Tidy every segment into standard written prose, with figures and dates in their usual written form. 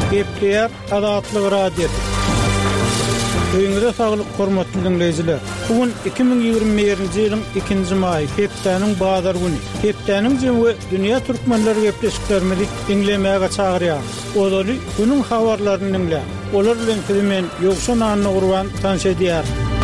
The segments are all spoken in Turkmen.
Gepleyer Azatlyk radiosu. Öňüňizde saglyk hormatly dinleýijiler. Bugün 2021-nji ýylyň 2-nji maý, hepdeniň bazar güni. Hepdeniň jemgy dünýä türkmenleri gepleşiklerini dinlemäge çagyrýar. Olary günüň habarlaryny dinle. Olar bilen filmen ýokşan anyny gurban tanış edýär.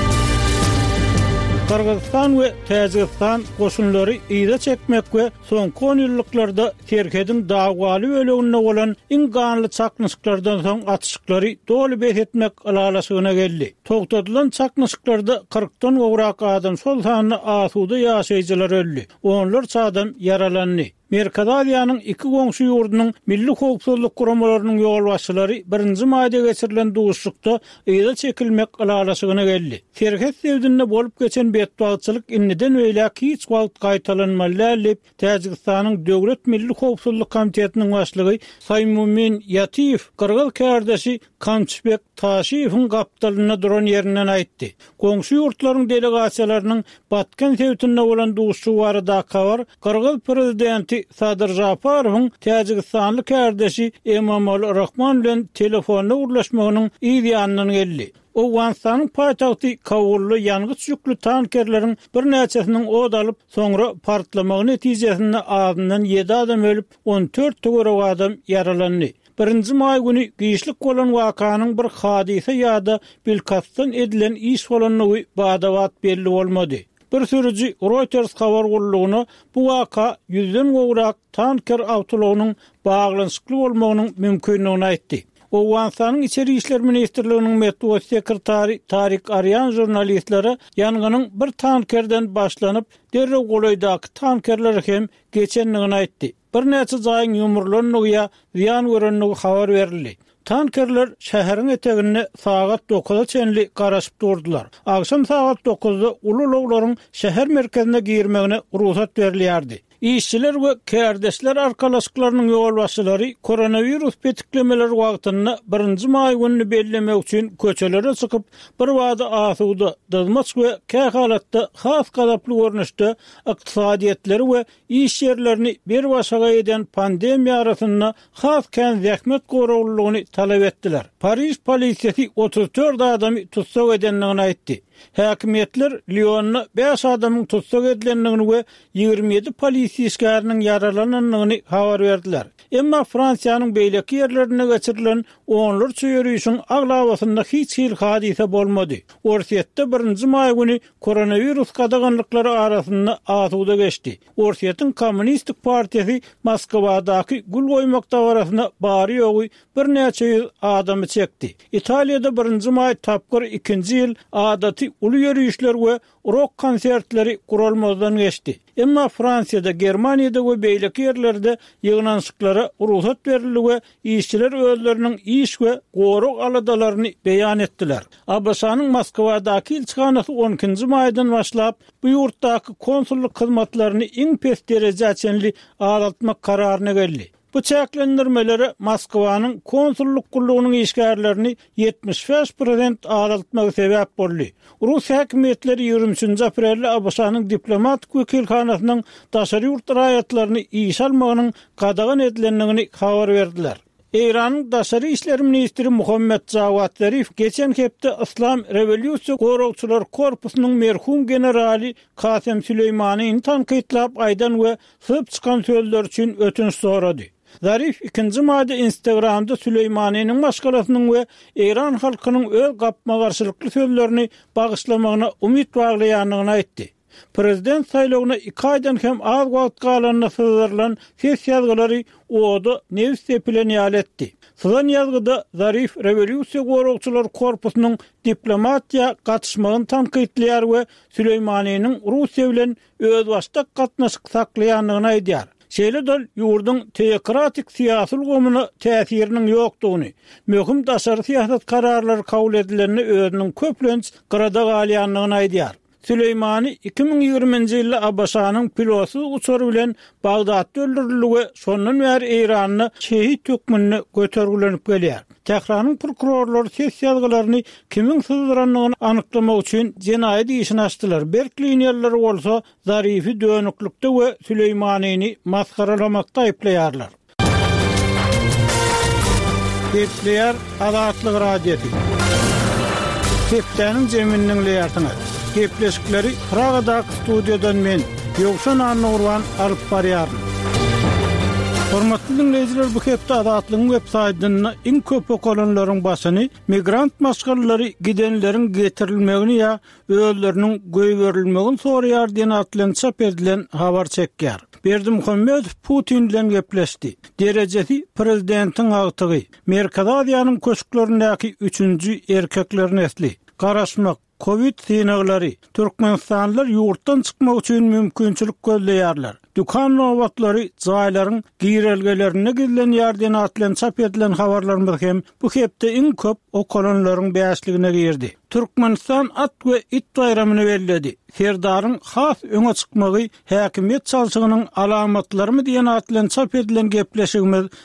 Kırgızstan we Täjikistan goşunlary ýyda çekmek we soňky 10 ýyllarda Terkediň dagwaly ölegine bolan iň ganly çaknysyklardan soň atışyklary doly betmek alalasyna geldi. Togtadylan çaknysyklarda 40-dan gowrak adam şol sanyny asuda ýaşaýjylar öldi. Onlar çadam yaralandy. Merkadalyanyň 2 goňşy ýurdunyň milli howpsuzlyk guramalarynyň ýol başçylary 1-nji maýda geçirilen duşlukda ýyda çekilmek alalasyna geldi. Terket sevdinde bolup geçen betbagçylyk inniden öýle hiç wagt gaýtalanmaly. Täjikistanyň Döwlet Milli Howpsuzlyk Komitetiniň başlygy Saýmumin Ýatyýew Kyrgyz kärdesi Kançbek Taşiýewiň gapdalyna duran ýerinden aýtdy. Goňşy ýurtlaryň delegasiýalarynyň batkan sevdinde bolan duşy barada kabar Kyrgyz prezidenti Sadyr Japarowyň Täjikistanly kärdesi Emomali Rahman bilen telefonda urlaşmagynyň ýa-da geldi. O Wanstanyň paýtagty Kabully ýangys ýüklü tankerleriň bir näçesiniň od alyp soňra partlamagy netijesinde adyndan 7 adam ölüp 14 töwerek adam yaralandy. 1-nji maý güni giýişlik bolan wakanyň bir hadise ýa-da bilkatdan edilen iş bolanyny badawat belli bolmady. Bir sürüji Reuters habar gurulugyna bu waka 100-den gowrak tanker awtolarynyň baglanyşykly bolmagynyň mümkinligini aýtdy. O Wanstanyň içeri işler ministrliginiň medeniýet sekretary Tarik Aryan jurnalistlere ýanganyň bir tankerden başlanyp derrew golaýdaky tankerler hem geçenligini aýtdy. Bir näçe jaýyň ýumurlanyňy ziýan görenligi habar berildi. Tankerler şäheriň etegine saat 9-a çenli garaşyp durdular. Akşam saat 9-da ululuglaryň şäher merkezine girmegine ruhsat berilýärdi. İşçiler we kärdesler arkalaşyklarynyň ýol başçylary koronavirus betiklemeleri wagtynda 1-nji maý gününi bellemek üçin köçelere çykyp bir wada asuda dazmaç we kä halatda has gadaply görnüşde ykdysadyetleri we iş ýerlerini bir başaga eden pandemiýa arasynda has kän zähmet goraglygyny talap etdiler. Paris polisiýasy 34 adamy tutsak edenligini aýtdy. Häkimetler Lyon'da 5 adamyň tutsak edilenligini we 27 polisiýaskarynyň yaralananyny habar berdiler. Emma Fransiýanyň beýleki ýerlerine geçirilen onlarça ýürüýüşiň aglawasynda hiç hil hadise bolmady. Orsiýetde 1-nji maý güni koronavirus gadaganlyklary arasynda asuda geçdi. Orsiýetiň Kommunistik Partiýasy Moskwadaky gül goýmak dawarasyna bary ýogy bir näçe ýüz adamy çekdi. Italiýada 1-nji maý tapgyr 2-nji ýyl adaty uly ýürüýüşler we rock konsertleri gurulmadan geçdi. Emma Fransiýada, Germaniýada we beýleki ýerlerde ýygnanşyklara ruhsat berildi we işçiler özleriniň iş we goruk aladalaryny beýan etdiler. Abaşanyň Moskwadaky ilçihanasy 12-nji maýdan başlap bu ýurtdaky konsulluk hyzmatlaryny iň pes derejeçenli alatmak kararyna geldi. Bu çäklendirmeleri Moskwanyň konsulluk gullugynyň işgärlerini 75% alatmagy sebäp boldy. Rus häkimetleri 23 aprelde Abaşanyň diplomatik wekilhanasynyň daşary ýurt raýatlaryny iş almagynyň gadagan edilenligini habar berdiler. İran'ın Daşary işleri ministri Muhammed Javad Zarif geçen hepde İslam Revolüsiýa Goragçylar Korpusynyň merhum generali Kasem Süleýmanyň tankytlap aýdan we syp çykan sözler üçin ötünç sorady. Zarif 2-nji maýda Instagramda Süleýmanyň başgalasynyň we İran halkynyň öz gapma garşylykly sözlerini bagyşlamagyna umyt baglaýanyny aýtdy. Prezident saýlawyna 2 aýdan hem az wagt galanyna syzyrylan ses ýazgylary oda News sepilen ýaletdi. Sızan ýazgyda Zarif Revolüsiýa Goragçylar Korpusynyň diplomatiýa gatnaşmagyny tankytlýar we Süleýmanyň Russiýa bilen öz başda gatnaşyk saklaýanlygyny aýdýar. Şeýle-de ýurdun teokratik siýasy gomuna täsiriniň ýokdugyny, möhüm daşary siýasat kararlary kabul edilenini özüniň köplenç grada galýanlygyny aýdýar. Süleýmany 2020-nji ýylda Abaşanyň pilotsuz uçury bilen Bagdatda öldürildi we şondan bäri Iranyny şehit tökmünde götergilenip gelýär. Tehranyň prokurorlary ses ýazgylaryny kimiň sızdıranlygyny anyklamak üçin jenaýat işini açdylar. Berklin ýerleri bolsa Zarify dönüklükde we Süleýmanyny maskaralamakda aýplaýarlar. Kepleyer Azatlyk radiosu. Keplenin zeminiň leýartyny. Kepleşikleri Praga'daki studiodan men Ýowşan Annurwan alyp barýarym. Hormatly dinleýijiler, bu hepde Azatlygyň websaýtyna iň köp okulanlaryň başyny migrant maskarlary gidenleriň getirilmegini ýa öýleriniň göýberilmegini soraýar diýen atlan çap edilen habar çekýär. Berdimuhammedow Putin bilen gepleşdi. Derejesi prezidentiň agtygy, Merkez Aziýanyň köşklerindäki 3-nji erkekler nesli. Garaşmak Covid synaglary, Türkmenistanlylar ýurtdan çykmak üçin mümkinçilik gözleýärler. Dukan nowatlary jaýlaryň girelgelerine gidilen ýardan atlan çap edilen habarlarymyz hem bu hepde iň köp okulanlaryň bäşligine girdi. Türkmenistan at we it bayramyny bellädi. Serdaryň has öňe çykmagy häkimet çalşygynyň alamatlarymy diýen atlan çap edilen gepleşigimiz